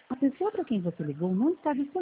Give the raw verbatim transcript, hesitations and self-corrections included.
A pessoa para quem você ligou não está disponível.